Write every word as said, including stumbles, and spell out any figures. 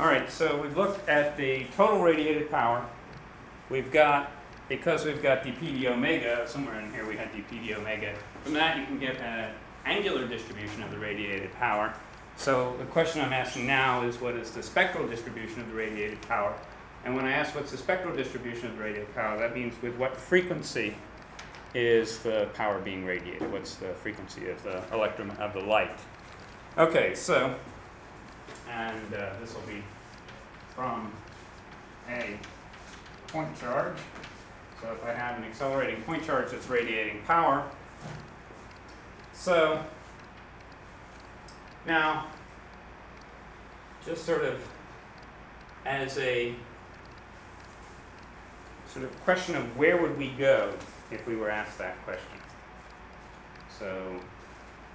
All right, so we've looked at the total radiated power. We've got, because we've got dp d omega, somewhere in here we had dp d omega. From that you can get an angular distribution of the radiated power. So the question I'm asking now is, what is the spectral distribution of the radiated power? And when I ask what's the spectral distribution of the radiated power, that means with what frequency is the power being radiated? What's the frequency of the electron of the light? Okay, so, and uh, this will be from a point charge. So if I have an accelerating point charge that's radiating power. So now, just sort of as a sort of question of where would we go if we were asked that question. So